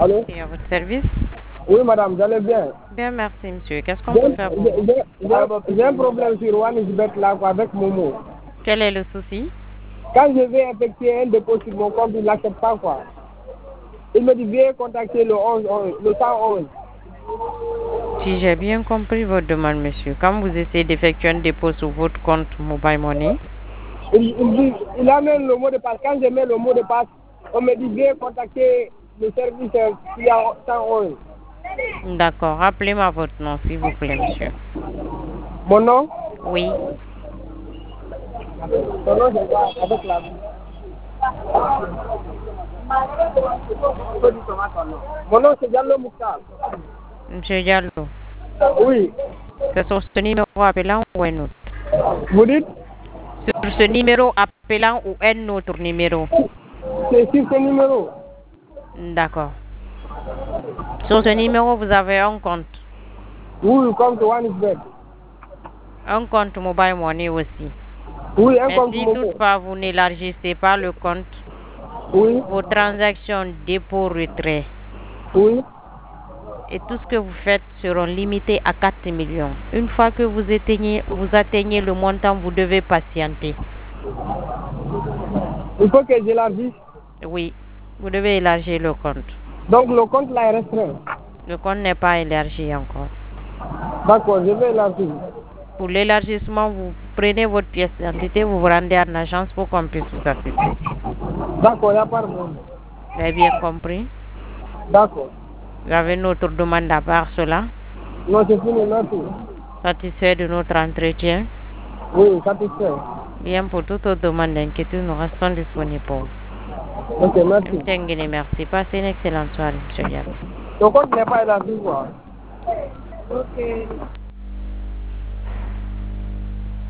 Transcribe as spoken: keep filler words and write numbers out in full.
Allô? Et à votre service? Oui, madame, vous allez bien? Bien, merci, monsieur. Qu'est-ce qu'on peut faire pour vous? J'ai un problème sur OneXBet là quoi, avec Momo. Quel est le souci? Quand je vais effectuer un dépôt sur mon compte, il n'accepte pas quoi. Il me dit viens contacter le onze onze, le cent onze. Si j'ai bien compris votre demande, monsieur, quand vous essayez d'effectuer un dépôt sur votre compte Mobile Money, Il, il dit, il amène le mot de passe. Quand je mets le mot de passe, on me dit viens contacter le service qui a cent onze. d'accord. Rappelez-moi votre nom, s'il vous plaît, monsieur. Mon nom? Oui. Mon nom, je vois avec la vie. Mon nom, c'est Diallo Mouktar. Monsieur Diallo, Oui. c'est sur ce numéro appelant ou un autre? Vous dites? Sur ce numéro appelant ou un autre numéro? C'est sur ce numéro. D'accord. Sur ce numéro, vous avez un compte? Oui, compte OneXBet. Un compte Mobile Money aussi. Oui, un Mais compte si Momo. toutefois vous n'élargissez pas le compte, Oui. vos transactions dépôt-retrait Oui. et tout ce que vous faites seront limités à quatre millions. Une fois que vous atteignez, vous atteignez le montant, vous devez patienter. Il faut que j'élargisse. Oui, vous devez élargir le compte. Donc le compte là est restreint. Le compte n'est pas élargi encore. D'accord, je vais élargir. Pour l'élargissement, vous prenez votre pièce d'identité, vous vous rendez à l'agence pour qu'on puisse vous assister. D'accord, il n'y a pas de problème. Vous avez bien compris? D'accord. Vous avez notre demande à part cela? Non, c'est fini, merci. Satisfait de notre entretien? Oui, satisfait. Bien, pour toute autre demande d'inquiétude, nous restons disponibles pour vous. Ok, merci. Mtengene, merci. Passez une excellente soirée, monsieur Diallo. Le compte n'est pas élargi, quoi. Ok.